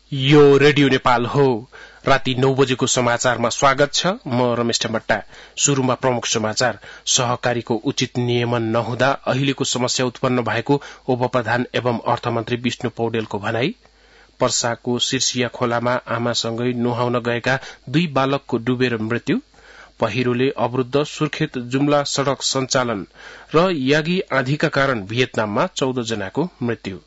यो रेडियो नेपाल हो। राति 9 बजेको समाचारमा स्वागत छ। म रमेश ठम्बट्टा। शुरूमा प्रमुख समाचार। सहकारीको उचित नियमन नहुँदा अहिलेको समस्या उत्पन्न भएको उपप्रधान एवं अर्थमन्त्री विष्णु पौडेलको भनाई। पर्साको सिर्सिया खोलामा आमासँगै नुहाउन गएका 2 बालकको डुबेर मृत्यु। पहिरोले अवरुद्ध सुर्खेत जुम्ला सड़क सञ्चालन र यागी आँधीका कारण भियतनाममा 14 जनाको मृत्यु।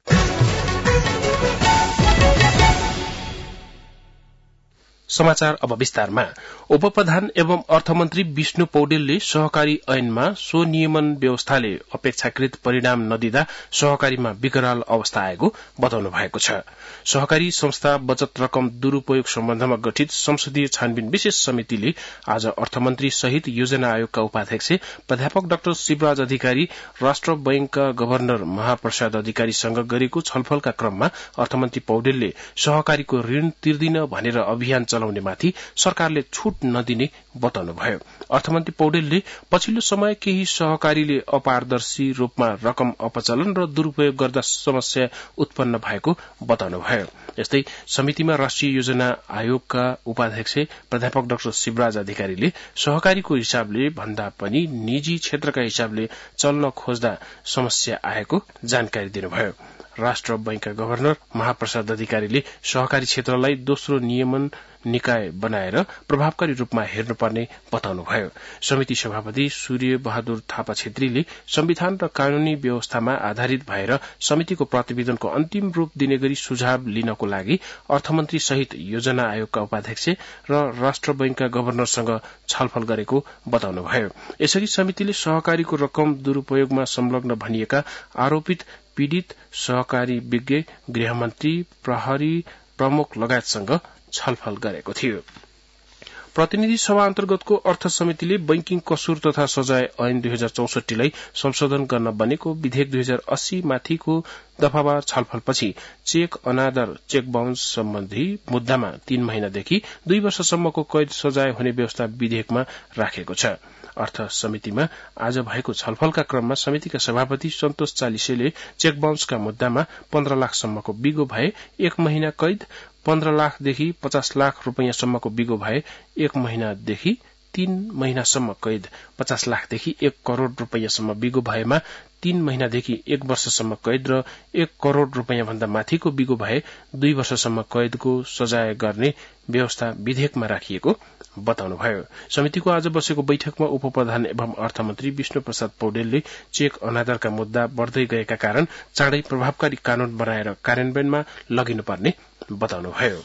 समाचार अब विस्तारमा। उपप्रधान एवं अर्थमन्त्री विष्णु पौडेलले सहकारी ऐनमा स्वनियमन व्यवस्थाले अपेक्षाकृत परिणाम नदिँदा सहकारीमा विकराल अवस्था आएको बताउनु भएको छ। सहकारी संस्था बचत रकम दुरूपयोग सम्बन्धमा गठित संसदीय छानबिन विशेष समितिले आज अर्थमन्त्री सहित योजना आयोगका उपाध्यक्ष प्राध्यापक डाक्टर शिवराज अधिकारी, राष्ट्र बैंकका गभर्नर महाप्रसाद अधिकारीसँग गरेको छलफलका क्रममा अर्थमन्त्री पौडेलले सहकारीको ऋण तिर्दिन भनेर अभियान चलाउनेमाथि सरकारले छूट नदिने बताउनुभयो। अर्थमन्त्री पौडेलले पछिल्लो समय केही सहकारीले अपारदर्शी रूपमा रकम अपचलन र दुरूपयोग गर्दा समस्या उत्पन्न भएको बताउनुभयो। यस्तै समितिमा राष्ट्रिय योजना आयोगका उपाध्यक्ष प्राध्यापक डाक्टर शिवराज अधिकारीले सहकारीको हिसाबले भन्दा पनि निजी क्षेत्रका हिसाबले चल्न खोज्दा समस्या आएको जानकारी दिनुभयो। राष्ट्र बैंकका गभर्नर महाप्रसाद अधिकारीले सहकारी क्षेत्रलाई दोस्रो नियमन निकाय बनाएर प्रभावकारी रूपमा हेर्नुपर्ने बताउनुभयो। समिति सभापति सूर्य बहादुर थापा छेत्रीले संविधान र कानूनी व्यवस्थामा आधारित भएर समितिको प्रतिवेदनको अन्तिम रूप दिने गरी सुझाव लिनको लागि अर्थमन्त्री सहित योजना आयोगका उपाध्यक्ष र राष्ट्र बैंकका गभर्नरसँग छलफल गरेको बताउनुभयो। यसरी समितिले सहकारीको रकम दुरूपयोगमा संलग्न भनिएका आरोपित पीड़ित सहकारी विज्ञ, गृहमन्त्री, प्रहरी प्रमुख लगायतसँग छलफल गरेको थियो। प्रतिनिधि सभा अन्तर्गतको अर्थ समितिले बैंकिङ कसुर तथा सजाय ऐन 2064 लाई संशोधन गर्न बनेको विधेयक 2080 माथिको दफावार छलफलपछि चेक अनादर, चेक बाउन्स सम्बन्धी मुद्दामा 3 महिनादेखि 2 वर्षसम्मको कैद सजाय हुने व्यवस्था विधेयकमा राखेको छ। अर्थ समितिमा आज भएको छलफलका क्रममा समितिका सभापति सन्तोष चालिसेले चेक बाउन्सका मुद्दामा 15 लाखसम्मको बिगो भए 1 महिना कैद, 15 लाखदेखि 50 लाख रूपैयाँसम्मको बिगो भए 1 महिनादेखि 3 महिनासम्म कैद, 50 लाखदेखि 1 करोड़ रूपैयाँसम्म बिगो भएमा 3 महिनादेखि 1 वर्षसम्म कैद र 1 करोड़ रूपैयाँ भन्दा माथिको बिगो भए 2 वर्षसम्म कैदको सजाय गर्ने व्यवस्था विधेयकमा राखिएको बताउनुभयो। समितिको आज बसेको बैठकमा उपप्रधान एवं अर्थमन्त्री विष्णु प्रसाद पौडेलले चेक अनादरका मुद्दा बढ़दै गएका कारण चाँडै प्रभावकारी कानून बनाएर कार्यान्वयनमा लगिनुपर्ने बताउनुभयो।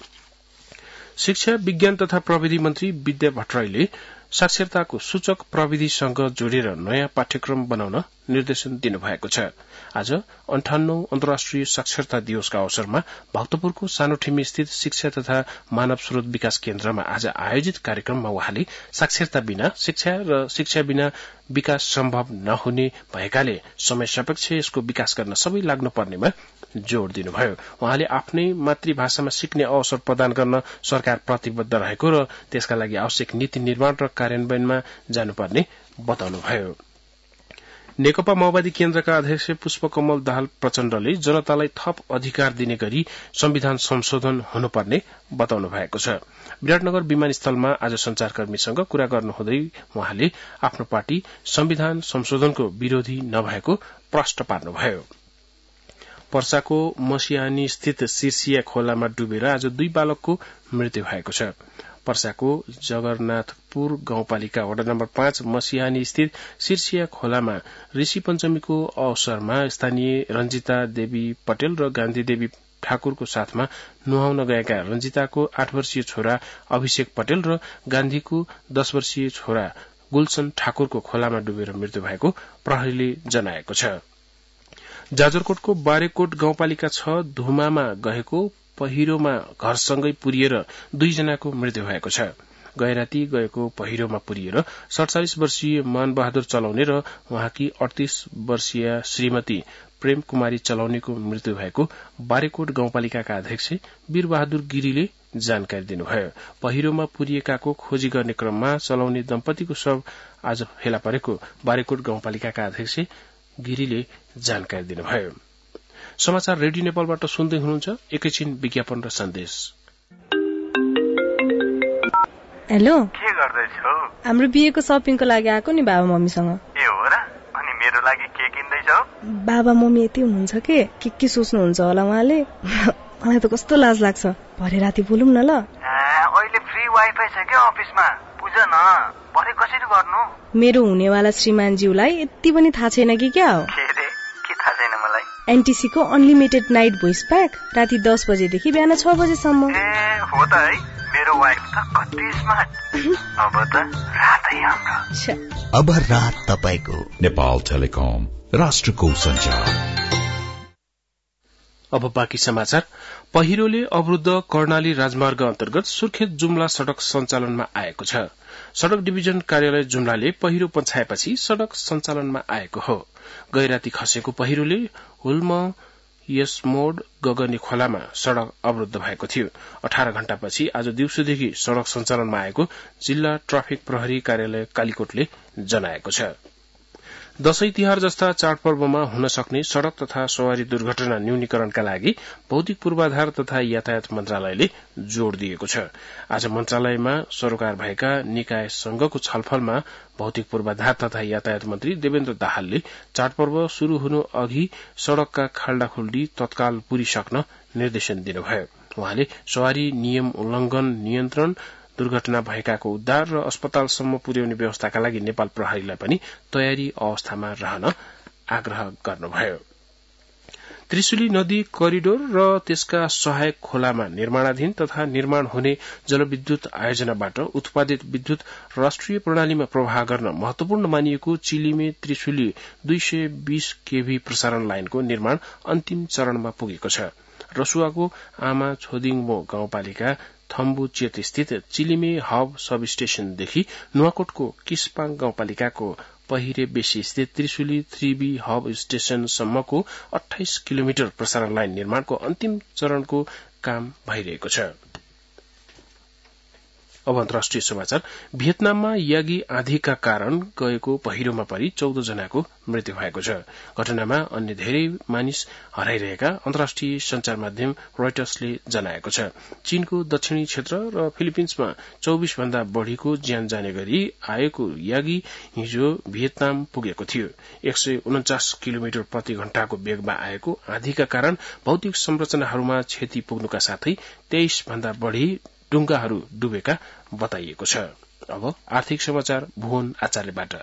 शिक्षा, विज्ञान तथा प्रविधि मन्त्री विद्या भट्टराईले साक्षरताको सूचक प्रविधिसँग जोडेर नयाँ पाठ्यक्रम बनाउन निर्देशन दिनुभएको छ। आज 58औं अन्तर्राष्ट्रिय साक्षरता दिवसका अवसरमा भक्तपुरको सानोठिमी स्थित शिक्षा तथा मानव स्रोत विकास केन्द्रमा आज आयोजित कार्यक्रममा उहाँले साक्षरता बिना शिक्षा र शिक्षा बिना विकास सम्भव नहुने भएकाले समय सापेक्ष यसको विकास गर्न सबै लाग्नुपर्नेमा जोड़ दिनुभयो। उहाँले आफ्नै मातृभाषामा सिक्ने अवसर प्रदान गर्न सरकार प्रतिबद्ध रहेको र त्यसका लागि आवश्यक नीति निर्माण र कार्यान्वयनमा जानुपर्ने बताउनुभयो। नेकपा माओवादी केन्द्रका अध्यक्ष पुष्पकमल दाहाल प्रचण्डले जनतालाई थप अधिकार दिने गरी संविधान संशोधन हुनुपर्ने बताउनु भएको छ। विराटनगर विमानस्थलमा आज संचारकर्मीसँग कुरा गर्नुहुँदै उहाँले आफ्नो पार्टी संविधान संशोधनको विरोधी नभएको प्रश्न पार्नुभयो। पर्साको मसियानी स्थित सिर्सिया खोलामा डुबेर आज 2 बालकको मृत्यु भएको छ। पर्साको जगरनाथपुर गाउँपालिका वडा नम्बर 5 मसियानी स्थित सिर्सिया खोलामा ऋषि पञ्चमीको अवसरमा स्थानीय रञ्जिता देवी पटेल र गान्धी देवी ठाकुरको साथमा नुहाउन गएका रञ्जिताको 8 वर्षीय छोरा अभिषेक पटेल र गान्धीको 10 वर्षीय छोरा गुलशन ठाकुरको खोलामा डुबेर मृत्यु भएको प्रहरीले जनाएको छ। जाजरकोटको बारेकोट गाउँपालिका 6 धुमामा गएको पहिरोमा घरसँगै पुरिएर 2 जनाको मृत्यु भएको छ। गैराती गएको पहिरोमा पुरिएर 47 वर्षीय मानबहादुर चलाउने र उहाँकी 38 वर्षीय श्रीमती प्रेम कुमारी चलाउनेको मृत्यु भएको बारेकोट गाउँपालिकाका अध्यक्ष वीरबहादुर गिरीले जानकारी दिनुभयो। पहिरोमा पुरिएकाको खोजी गर्ने क्रममा चलाउने दम्पतिको शव आज फेला परेको बारेकोट गाउँपालिकाका अध्यक्ष गिरीले जानकारी दिनुभयो। समाचार रेडियो नेपालबाट सुन्दै हुनुहुन्छ। एकैछिन विज्ञापन र सन्देश। हेलो, के गर्दैछौ? हाम्रो बिहेको सपिङको लागि आएको नि बाबा मम्मीसँग। ए हो र? अनि मेरो लागि के किन्दैछौ? बाबा मम्मी यति हुनुहुन्छ के सोच्नुहुन्छ होला उहाँले। मलाई त कस्तो लाज लाग्छ। भरे राति बोलौँ न ल। अहिले फ्री वाइफाई छ के अफिसमा? बुझ न, भरे कसरी गर्नु? मेरो हुनेवाला श्रीमानज्यूलाई यति पनि थाहा छैन कि क्या हो? के रे? के थाहा छैन मलाई? एनटीसी को अनलिमिटेड नाइट भोइस प्याक राति 10 बजेदेखि बिहान 6 बजेसम्म। ए हो त है, मेरो वाइफ त कति स्मार्ट। अब त रातै हाम्रो। अब रात तपाईको। नेपाल टेलिकम, राष्ट्रको सञ्चार। अब बाँकी समाचार। पहिरोले अवरुद्ध कर्णाली राजमार्ग अन्तर्गत सुर्खेत जुम्ला सड़क सञ्चालनमा आएको छ। सड़क डिभिजन कार्यालय जुम्लाले पहिरो पछाएपछि सड़क सञ्चालनमा आएको हो। गैराती खसेको पहिरोले हुल्म यसमोड गगनी खोलामा सड़क अवरुद्ध भएको थियो। 18 घण्टापछि आज दिउँसोदेखि सड़क सञ्चालनमा आएको जिल्ला ट्राफिक प्रहरी कार्यालय कालीकोटले जनाएको छ। दशैं तिहार जस्ता चाडपर्वमा हुन सक्ने सड़क तथा सवारी दुर्घटना न्यूनीकरणका लागि भौतिक पूर्वाधार तथा यातायात मन्त्रालयले जोड़ दिएको छ। आज मन्त्रालयमा सरोकार भएका निकाय संघको छलफलमा भौतिक पूर्वाधार तथा यातायात मन्त्री देवेन्द्र दाहालले चाडपर्व शुरू हुनु अघि सड़कका खाल्डाखुल्डी तत्काल पुरिसक्न निर्देशन दिनुभयो। उहाँले सवारी नियम उल्लंघन नियन्त्रण, दुर्घटना भएकाको उद्धार र अस्पतालसम्म पुर्याउने व्यवस्थाका लागि नेपाल प्रहरीलाई पनि तयारी अवस्थामा रहन आग्रह गर्नुभयो। त्रिशुली नदी करिडोर र त्यसका सहायक खोलामा निर्माणाधीन तथा निर्माण हुने जलविद्युत आयोजनाबाट उत्पादित विद्युत राष्ट्रिय प्रणालीमा प्रवाह गर्न महत्वपूर्ण मानिएको चिलिमे त्रिशुली 220 केभी प्रसारण लाइनको निर्माण अन्तिम चरणमा पुगेको छ। रसुवाको आमा छोदिङमो गाउँपालिका थम्बु चेत स्थित चिलिमे हब सब स्टेशनदेखि नुवाकोटको किसपाङ गाउँपालिकाको पहिरे बेसी स्थित त्रिशुली 3B हब स्टेशनसम्मको 28 किलोमिटर प्रसारण लाइन निर्माणको अन्तिम चरणको काम भइरहेको छ। अब अन्तर्राष्ट्रिय समाचार। भियतनाममा यागी आँधीका कारण गएको पहिरोमा परि 14 जनाको मृत्यु भएको छ। घटनामा अन्य धेरै मानिस हराइरहेका अन्तर्राष्ट्रिय संचार माध्यम रोइटर्सले जनाएको छ। चीनको दक्षिणी क्षेत्र र फिलिपिन्समा 24 भन्दा बढ़ीको ज्यान जाने गरी आएको यागी हिजो भियतनाम पुगेको थियो। 149 किलोमिटर प्रति घण्टाको वेगमा आएको आँधीका कारण भौतिक संरचनाहरूमा क्षति पुग्नुका साथै 23 भन्दा बढ़ी डुंगाहरू डुबेका बताइएको छ। अब आर्थिक समाचार भुवन आचार्यबाट।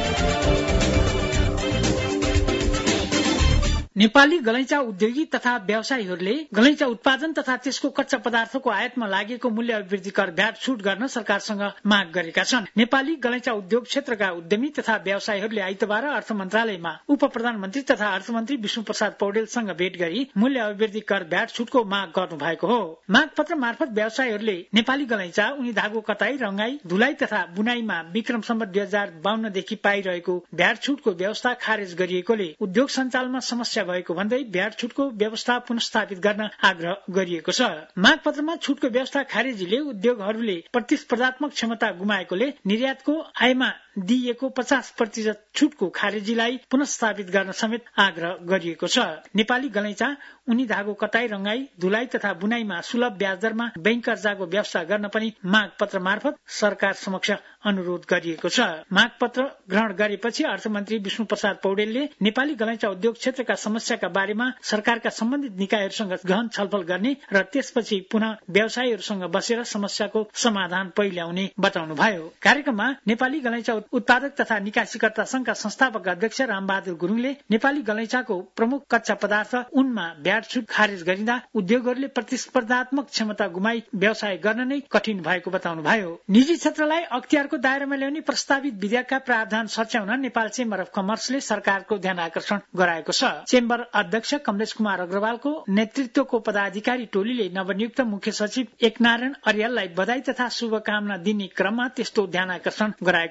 नेपाली गलैंचा उद्योगी तथा व्यवसायीहरूले गलैंचा उत्पादन तथा त्यसको कच्चा पदार्थको आयातमा लागेको मूल्य अभिवृद्धि कर भ्याट छुट गर्न सरकारसँग माग गरेका छन्। नेपाली गलैंचा उद्योग क्षेत्रका उद्यमी तथा व्यवसायीहरूले आइतबार अर्थ मन्त्रालयमा उप प्रधानमन्त्री तथा अर्थमन्त्री विष्णु प्रसाद पौडेलसँग भेट गरी मूल्य अभिवृद्धि कर भ्याट छुटको माग गर्नु भएको हो। माग पत्र मार्फत व्यवसायीहरूले नेपाली गलैंचा, उनी धागो कताई, रंगाई, धुलाई तथा बुनाईमा विक्रम सम्वत 2052 देखि पाइरहेको भ्याट छुटको व्यवस्था खारेज गरिएकोले उद्योग सञ्चालनमा समस्या भएको भन्दै भ्याट छुटको व्यवस्था पुनर्स्थापित गर्न आग्रह गरिएको छ। माग पत्रमा छुटको व्यवस्था खारेजीले उद्योगहरूले प्रतिस्पर्धात्मक क्षमता गुमाएकोले निर्यातको आयमा दिइएको 50% छुटको खारेजीलाई पुनर्स्थापित गर्न समेत आग्रह गरिएको छ। नेपाली गलैंचा, उनी धागो कताई, रंगाई, धुलाई तथा बुनाईमा सुलभ ब्याज दरमा बैंक कर्जाको व्यवस्था गर्न पनि माग पत्र मार्फत सरकार समक्ष अनुरोध गरिएको छ। माग पत्र ग्रहण गरेपछि अर्थमन्त्री विष्णु प्रसाद पौडेलले नेपाली गलैंचा उद्योग क्षेत्रका समस्याका बारेमा सरकारका सम्बन्धित निकायहरूसँग गहन छलफल गर्ने र त्यसपछि पुनः व्यवसायीहरूसँग बसेर समस्याको समाधान पहिल्याउने बताउनुभयो। कार्यक्रममा नेपाली गलैंचा उत्पादक तथा निकासीकर्ता संघका संस्थापक अध्यक्ष रामबहादुर गुरुङले नेपाली गलैंचाको प्रमुख कच्चा पदार्थ उनमा भ्याट छुट खारेज गरिँदा उद्योगहरूले प्रतिस्पर्धात्मक क्षमता गुमाई व्यवसाय गर्न नै कठिन भएको बताउनुभयो। निजी क्षेत्रलाई अख्तियारको दायरामा ल्याउने प्रस्तावित विधेयकका प्रावधान सच्याउन नेपाल चेम्बर अफ कमर्सले सरकारको ध्यान आकर्षण गराएको छ। चेम्बर अध्यक्ष कमलेश कुमार अग्रवालको नेतृत्वको पदाधिकारी टोलीले नवनियुक्त मुख्य सचिव एकनारायण अर्याललाई बधाई तथा शुभकामना दिने क्रममा त्यस्तो ध्यान आकर्षण गराएको हो।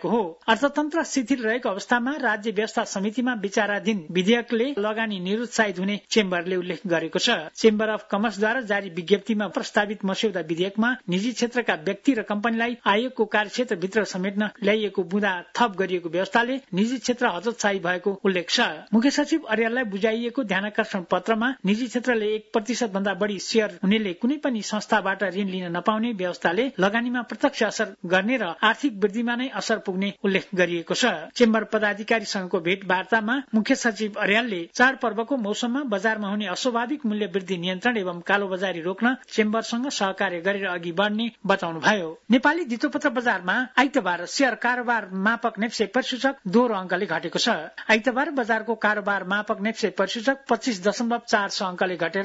अर्थतन्त्र शिथिल रहेको अवस्थामा राज्य व्यवस्था समितिमा विचाराधीन विधेयकले लगानी निरुत्साहित हुने चेम्बरले उल्लेख गरेको छ। चेम्बर अफ कमर्सद्वारा जारी विज्ञप्तिमा प्रस्तावित मस्यौदा विधेयकमा निजी क्षेत्रका व्यक्ति र कम्पनीलाई आयोगको कार्यक्षेत्रभित्र समेट्न ल्याइएको बुँदा थप गरिएको व्यवस्थाले निजी क्षेत्र हतोत्साही भएको उल्लेख छ। मुख्य सचिव अर्याललाई बुझाइएको ध्यानाकर्षण पत्रमा निजी क्षेत्रले 1% भन्दा बढी शेयर हुनेले कुनै पनि संस्थाबाट ऋण लिन नपाउने व्यवस्थाले लगानीमा प्रत्यक्ष असर गर्ने र आर्थिक वृद्धिमा नै असर पुग्ने उल्लेख गरिएको छ। चेम्बर पदाधिकारीसँगको भेटवार्तामा मुख्य सचिव अर्यालले चाडपर्वको मौसममा बजारमा हुने अस्वाभाविक मूल्य वृद्धि नियन्त्रण एवं कालोबजारी रोक्न चेम्बरसँग सहकार्य गरेर अघि बढ्ने बताउनुभयो। नेपाली धितोपत्र बजारमा आइतबार शेयर कारोबार मापक नेप्से परिसूचक दोहोरो अङ्कले घटेको छ। आइतबार बजारको कारोबार मापक नेप्से परिसूचक 25.46 अङ्कले घटेर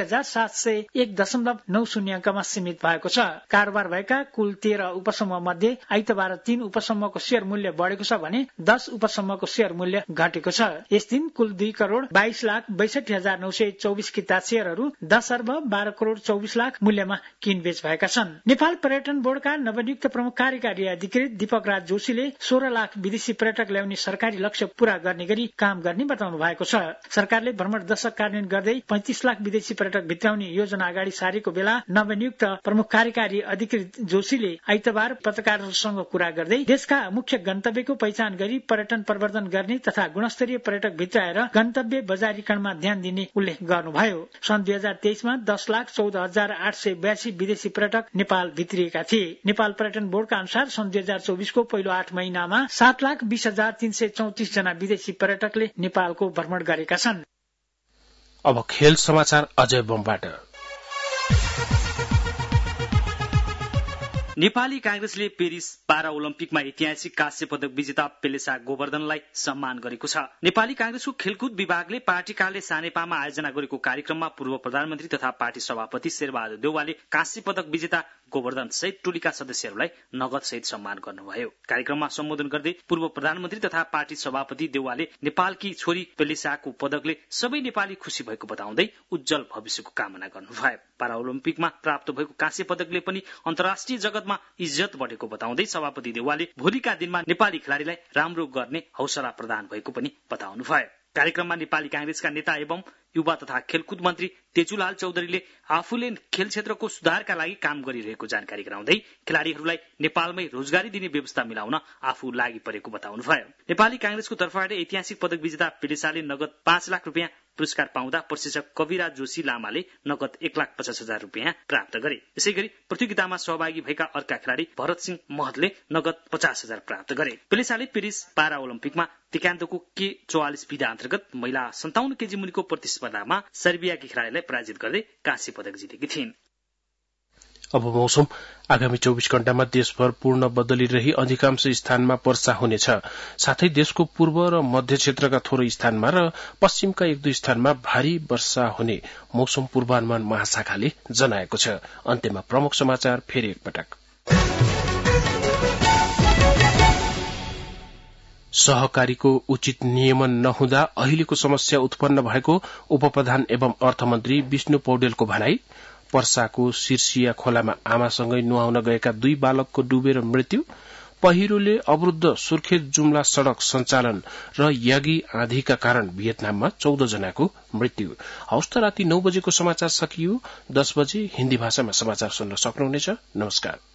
2701.90 अङ्कमा सीमित भएको छ। कारोबार भएका कुल 13 उपसमूह मध्ये आइतबार 3 उपसमूहको शेयर मूल्य बढेको छ भने 10 उपसमूहको शेयर मूल्य घटेको छ। यस दिन कुल 2,22,62,924 किता शेयरहरू 10,12,24,00,000 मूल्यमा किनबेच भएका छन्। नेपाल पर्यटन बोर्डका नवनियुक्त प्रमुख कार्यकारी अधिकृत दीपक राज जोशीले 16 लाख विदेशी पर्यटक ल्याउने सरकारी लक्ष्य पूरा गर्ने गरी काम गर्ने बताउनु भएको छ। सरकारले भ्रमण दशक कार्यान्वयन गर्दै 35 लाख विदेशी पर्यटक भित्राउने योजना अगाडि सारेको बेला नवनियुक्त प्रमुख कार्यकारी अधिकृत जोशीले आइतबार पत्रकारहरूसँग कुरा गर्दै देशका मुख्य गन्तव्यको पहिचान गरी पर्यटन प्रवर्धन गर्ने तथा गुणस्तरीय पर्यटक भित्राएर गन्तव्य बजारीकरणमा ध्यान दिने उल्लेख गर्नुभयो। सन् 2023 मा 10,14,882 विदेशी पर्यटक नेपाल भित्रिएका थिए। नेपाल पर्यटन बोर्डका अनुसार सन् 2024 को पहिलो 8 महिनामा 7,20,334 जना विदेशी पर्यटकले नेपालको भ्रमण गरेका छन्। अब खेल समाचार अजय बमबाट। नेपाली कांग्रेसले पेरिस पारा ओलम्पिकमा ऐतिहासिक कांस्य पदक विजेता पेलेसा गोवर्धनलाई सम्मान गरेको छ। नेपाली कांग्रेसको खेलकुद विभागले पार्टी कार्यालय सानेपामा आयोजना गरेको कार्यक्रममा पूर्व प्रधानमन्त्री तथा पार्टी सभापति शेरबहादुर देउवाले कांस्य पदक विजेता गोवर्धन सहित टोलीका सदस्यहरूलाई नगद सहित सम्मान गर्नुभयो। कार्यक्रममा सम्बोधन गर्दै पूर्व प्रधानमन्त्री तथा पार्टी सभापति देउवाले नेपालकी छोरी पेलेसाको पदकले सबै नेपाली खुशी भएको बताउँदै उज्जवल भविष्यको कामना गर्नुभयो। पारा ओलम्पिकमा प्राप्त भएको कांस्य पदकले पनि अन्तर्राष्ट्रिय जगतमा इज्जत बढेको बताउँदै सभापति देउवाले भोलिका दिनमा नेपाली खेलाड़ीलाई राम्रो गर्ने हौसला प्रदान भएको पनि बताउनुभयो। कार्यक्रममा नेपाली कांग्रेसका नेता एवं युवा तथा खेलकुद मन्त्री तेजुलाल चौधरीले आफूले खेल क्षेत्रको सुधारका लागि काम गरिरहेको जानकारी गराउँदै खेलाड़ीहरूलाई नेपालमै रोजगारी दिने व्यवस्था मिलाउन आफू लागि परेको बताउनुभयो। नेपाली कांग्रेसको तर्फबाट ऐतिहासिक पदक विजेता पेलेसाले नगद 5 लाख रुपियाँ पुरस्कार पाउँदा प्रशिक्षक कविराज जोशी लामाले नगद 1,50,000 रुपियाँ प्राप्त गरे। यसैगरी प्रतियोगितामा सहभागी भएका अर्का खेलाड़ी भरत सिंह महतले नगद 50,000 प्राप्त गरे। पेलेसाले पेरिस पारा ओलम्पिकमा तिकान्तोको K44 विधा अन्तर्गत महिला 57 केजी मुनिको प्रतिस्पर्धामा सर्बियाकी खेलाड़ीलाई पराजित गर्दै कांस्य पदक जितेकी थिइन्। अब मौसम। आगामी 24 घण्टामा देशभर पूर्ण बदली रही अधिकांश स्थानमा वर्षा हुनेछ। साथै देशको पूर्व र मध्य क्षेत्रका थोरै स्थानमा र पश्चिमका 1-2 स्थानमा भारी वर्षा हुने मौसम पूर्वानुमान महाशाखाले जनाएको छ। अन्त्यमा प्रमुख समाचार फेरि एकपटक। सहकारीको उचित नियमन नहुँदा अहिलेको समस्या उत्पन्न भएको उपप्रधान एवं अर्थमन्त्री विष्णु पौडेलको भनाई। पर्साको सिर्सिया खोलामा आमासँगै नुहाउन गएका 2 बालकको डुबेर मृत्यु। पहिरोले अवरुद्ध सुर्खेत जुम्ला सड़क सञ्चालन र यागी आँधीका कारण भियतनाममा 14 जनाको मृत्यु। हौस् त राति 9 बजेको समाचार सकियो। 10 बजे हिन्दी भाषामा समाचार सुन्न सक्नुहुनेछ। नमस्कार।